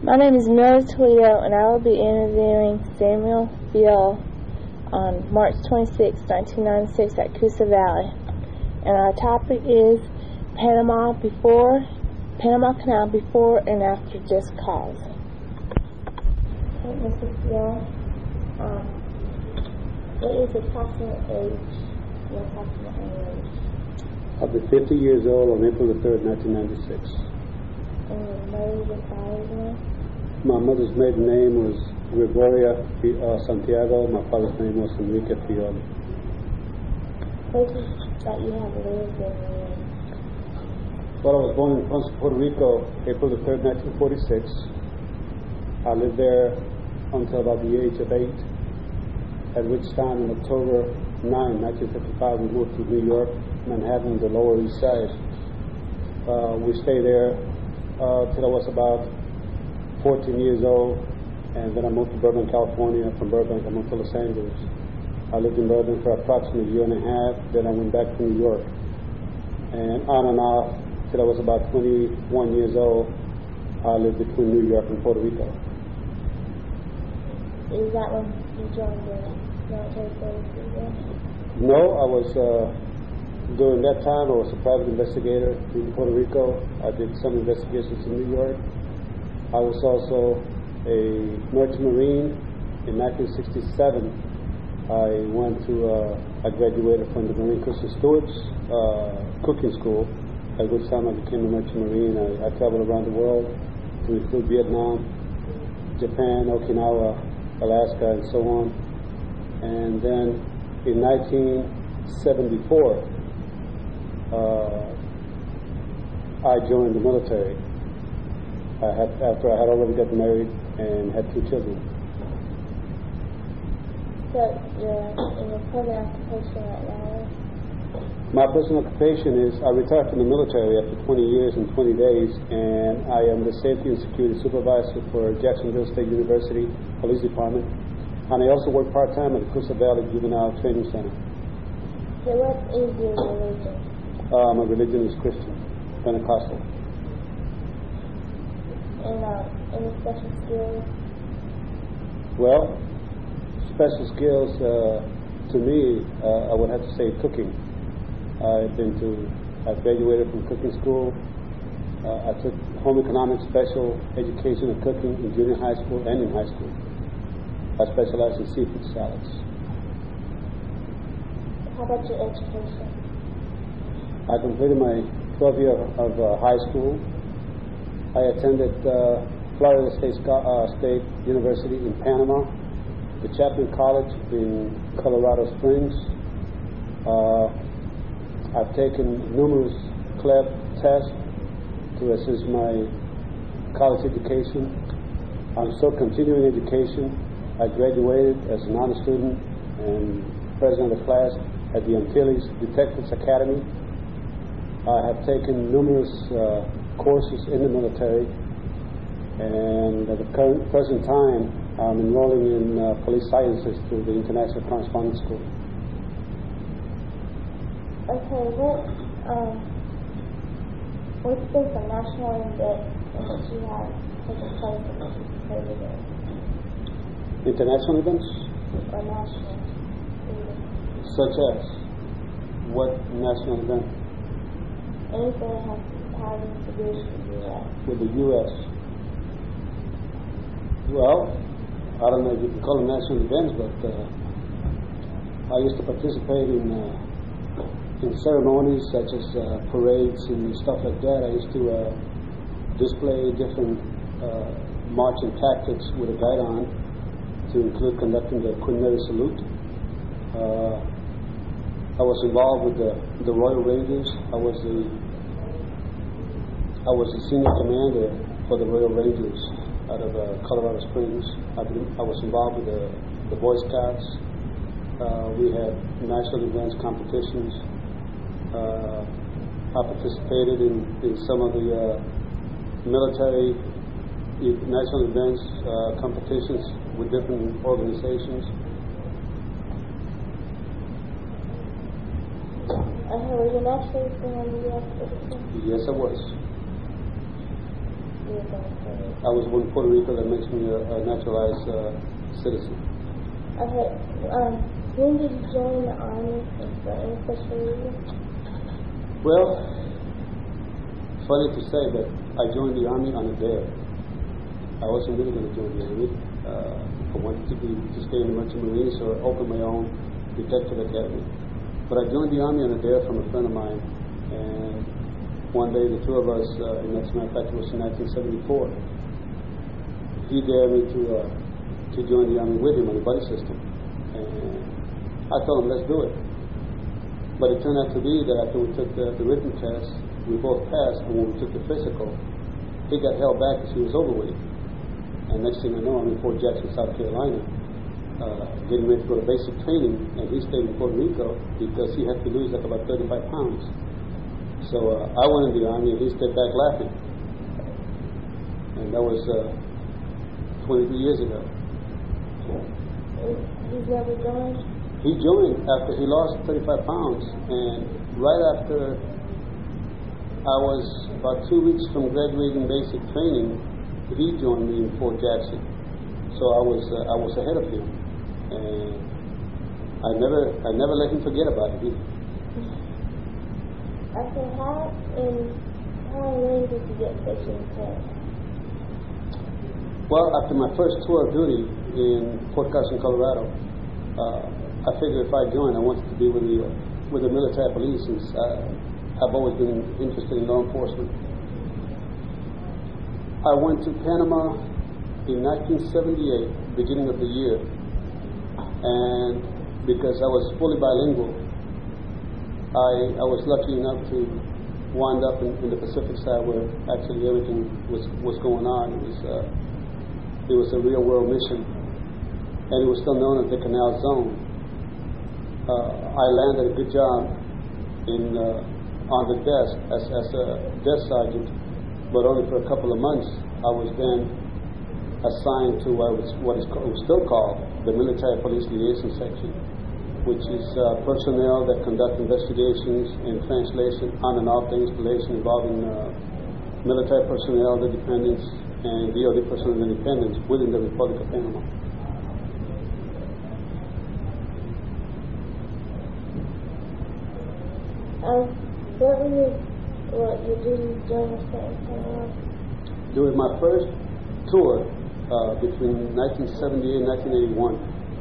My name is Mary Toledo, and I will be interviewing Samuel Beal on March 26, 1996 at Coosa Valley. And our topic is Panama Canal before and after Just Cause. Okay, Mrs. Beal, what is the approximate age? I'll be 50 years old on April the 3rd, 1996. And your mother's and father's name? My mother's maiden name was Gregoria Santiago. My father's name was Enrique Fioli. Places that you have lived in? Well, I was born in Ponce, Puerto Rico, April the 3rd, 1946. I lived there until about the age of 8, at which time on October 9, 1955, we moved to New York, Manhattan, the Lower East Side. We stayed there till I was about 14 years old, and then I moved to Burbank, California. From Burbank, I moved to Los Angeles. I lived in Burbank for approximately a year and a half, then I went back to New York. And on and off, till I was about 21 years old, I lived between New York and Puerto Rico. Is that when you joined the military service? No, I was, during that time, I was a private investigator in Puerto Rico. I did some investigations in New York. I was also a merchant marine. In 1967, I graduated from the Marine Christian Stewards cooking school, at which time I became a merchant marine. I traveled around the world to include Vietnam, Japan, Okinawa, Alaska, and so on. And then in 1974, I joined the military after I had already got married and had 2 children. So you're in your present occupation right now? My present occupation is I retired from the military after 20 years and 20 days, and I am the safety and security supervisor for Jacksonville State University Police Department, and I also work part-time at the Coosa Valley Juvenile Training Center. So what is your religion? My religion is Christian, Pentecostal. And any special skills? Well, special skills to me, I would have to say cooking. I graduated from cooking school. I took home economics special education in cooking in junior high school and in high school. I specialize in seafood salads. How about your education? I completed my 12th year of high school. I attended Florida State University in Panama, the Chapman College in Colorado Springs. I've taken numerous CLEP tests to assist my college education. I'm still continuing education. I graduated as an honor student and president of the class at the Antilles Detectives Academy. I have taken numerous courses in the military, and at the present time, I'm enrolling in police sciences through the International Correspondence School. Okay, what's been the national event in which you have taken place in which you participated in? International events? Or national events? Such as? What national event? Anything that has having to do with the U.S. With the U.S. Well, I don't know if you can call them national events, but I used to participate in ceremonies such as parades and stuff like that. I used to display different marching tactics with a guide on, to include conducting the Queen Mary Salute. I was involved with the Royal Rangers. I was the senior commander for the Royal Rangers out of Colorado Springs. I was involved with the Boy Scouts. We had national events, competitions. I participated in some of the military national events, competitions with different organizations. Were you naturally born in the U.S. citizen? Yes, I was. you were born in Puerto Rico? I was born in Puerto Rico. That makes me a naturalized citizen. Okay. When did you join the Army and for any special reason? Well, funny to say, but I joined the Army on a dare. I wasn't really going to join the Army. I wanted to stay in the Merchant Marines or open my own detective academy. But I joined the Army on a dare from a friend of mine. And one day, the two of us, and as a matter of fact, it was in 1974, he dared me to join the Army with him on the buddy system. And I told him, let's do it. But it turned out to be that after we took the written test, we both passed, and when we took the physical, he got held back because he was overweight. And next thing I know, I'm in Fort Jackson, South Carolina, getting ready to go to basic training, and he stayed in Puerto Rico because he had to lose like about 35 pounds. So I went in the Army, and he stayed back laughing. And that was 23 years ago. He's never joined? He joined after he lost 35 pounds, and right after I was about 2 weeks from graduating basic training, he joined me in Fort Jackson. So I was ahead of him, and I never let him forget about it either. Okay, how and when did you get stationed in? Well, after my first tour of duty in Fort Carson, Colorado, I figured if I joined, I wanted to be with the military police, since I've always been interested in law enforcement. I went to Panama in 1978, beginning of the year, and because I was fully bilingual, I was lucky enough to wind up in the Pacific side, where actually everything was going on. It was a real world mission, and it was still known as the Canal Zone. I landed a good job on the desk as a desk sergeant, but only for a couple of months. I was then assigned to what was still called the Military Police Liaison Section, which is personnel that conduct investigations and translation on and off the installation involving military personnel, the dependents, and DOD personnel and dependents within the Republic of Panama. What were your duties during the same time? During my first tour between 1978 and 1981,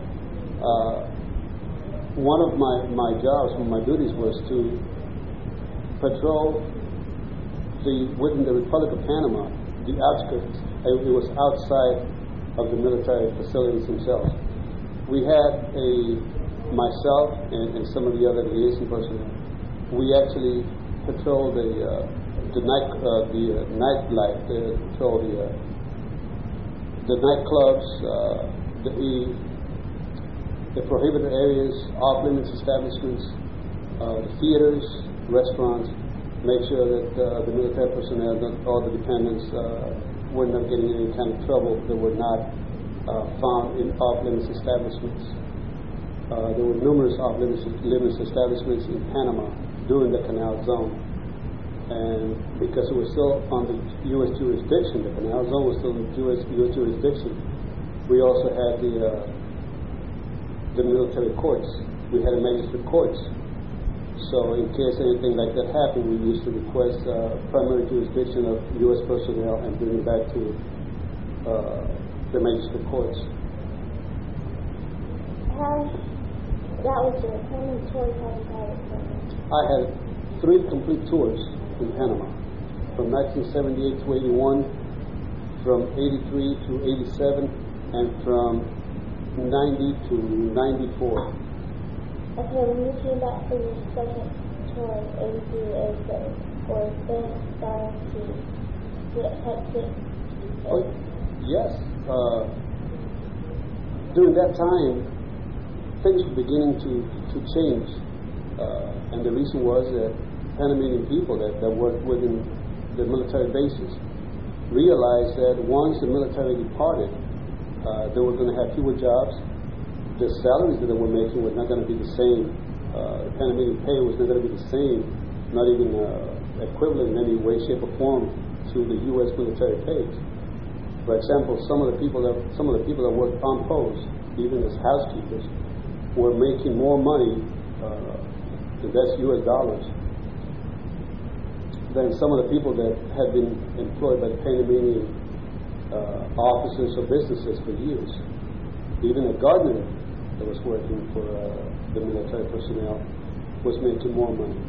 one of my jobs, one of my duties, was to patrol within the Republic of Panama, the outskirts. It was outside of the military facilities themselves. We had myself and some of the other liaison personnel. We actually patrolled the nightlife, patrolled the nightclubs, the prohibited areas, off-limits establishments, the theaters, restaurants. Make sure that the military personnel, all the dependents, were not getting any kind of trouble. They were not found in off-limits establishments. There were numerous off-limits establishments in Panama during the Canal Zone. And because it was still under U.S. jurisdiction, the Canal Zone was still in U.S. jurisdiction, we also had the military courts. We had a magistrate courts. So in case anything like that happened, we used to request primary jurisdiction of U.S. personnel and bring it back to the magistrate courts. That was your how tours have you had in Panama? I had 3 complete tours in Panama, from 1978 to 81, from 83 to 87, and from 90 to 94. Okay, when you came back for your second tour in 83 to 87, was things starting to get hectic? Oh, yes. During that time, things were beginning to change. And the reason was that Panamanian people that worked within the military bases realized that once the military departed, they were going to have fewer jobs. The salaries that they were making were not going to be the same. The Panamanian pay was not going to be the same, not even equivalent in any way, shape, or form to the U.S. military pays. For example, some of the people that worked on post, even as housekeepers, were making more money, and that's U.S. dollars, than some of the people that had been employed by the Panamanian officers or businesses for years. Even a gardener that was working for the military personnel was making more money,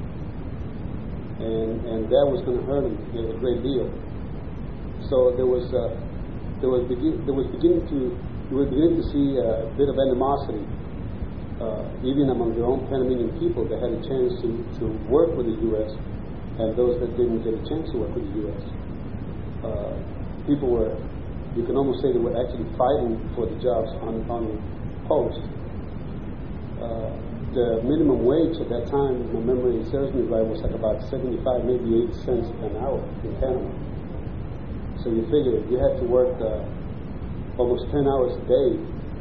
and that was going to hurt him a great deal. So we were beginning to see a bit of animosity, even among their own Panamanian people that had a chance to work with the U.S. and those that didn't get a chance to work with the U.S. People were, you can almost say they were actually fighting for the jobs on post. The minimum wage at that time, if my memory serves me right, was like about 75, maybe 80 cents an hour in Panama. So you figure you had to work almost 10 hours a day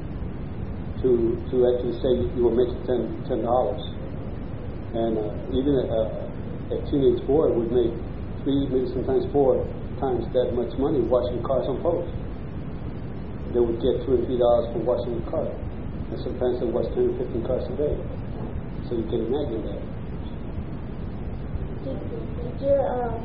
to actually say you were making $10. And even a teenage boy would make 3, maybe sometimes 4 times that much money washing cars on post. They would get $2 and $3 for washing a car. And sometimes they wash 10 or 15 cars a day. So you can imagine that. Did your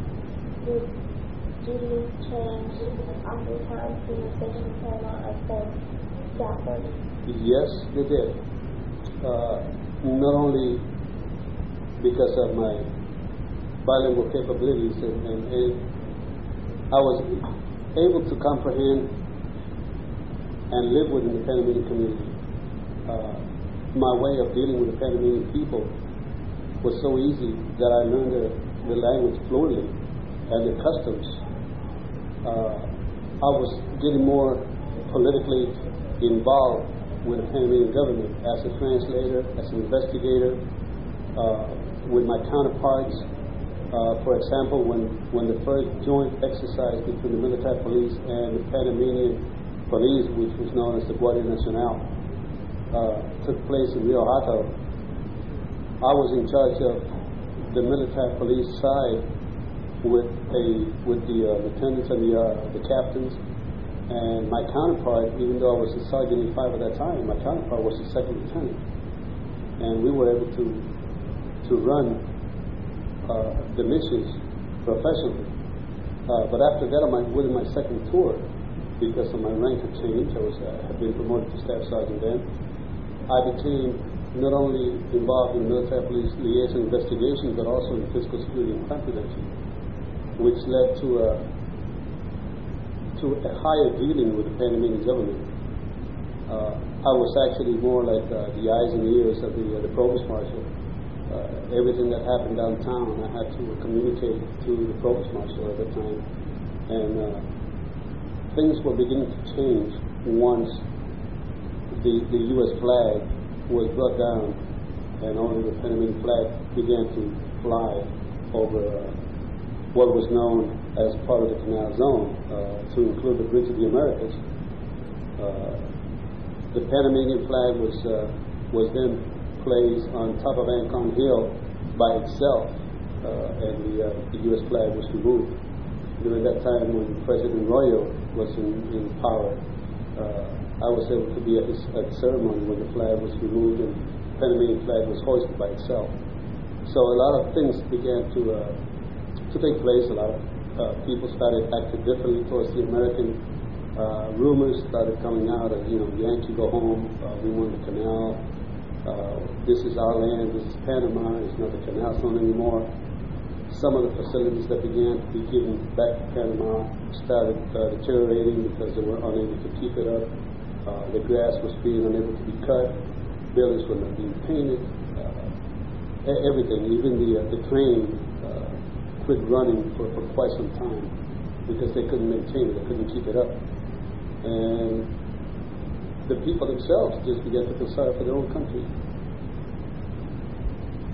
duties change after the time you were stationed in Panama as the staff worker? Yes, they did. Not only because of my bilingual capabilities, and I was able to comprehend and live within the Panamanian community. My way of dealing with the Panamanian people was so easy that I learned the language fluently and the customs. I was getting more politically involved with the Panamanian government as a translator, as an investigator, with my counterparts. For example, when the first joint exercise between the military police and the Panamanian police, which was known as the Guardia Nacional, took place in Rio Hato, I was in charge of the military police side with the lieutenants and the captains, and my counterpart, even though I was a sergeant in 5 at that time, my counterpart was a second lieutenant, and we were able to run the missions professionally. But after that, within my second tour, because of my rank had changed, I had been promoted to staff sergeant then, I became not only involved in military police liaison investigation, but also in physical security and crime prevention, which led to a higher dealing with the Panamanian government. I was actually more like the eyes and ears of the provost marshal. Everything that happened downtown, I had to communicate to the provost marshal at the time, and things were beginning to change once the U.S. flag was brought down, and only the Panamanian flag began to fly over what was known as part of the Canal Zone, to include the Bridge of the Americas. The Panamanian flag was then placed on top of Ancon Hill by itself, and the U.S. flag was removed. During that time when President Royo was in power, I was able to be at the ceremony when the flag was removed and the Panamanian flag was hoisted by itself. So a lot of things began to take place. A lot of people started acting differently towards the American. Rumors started coming out of, Yankee go home, we won the canal, this is our land, this is Panama, it's not the canal zone anymore. Some of the facilities that began to be given back to Panama started deteriorating because they were unable to keep it up. The grass was being unable to be cut, buildings were not being painted, everything, even the train quit running for quite some time because they couldn't maintain it, they couldn't keep it up. And the people themselves just began to feel sorry for their own country.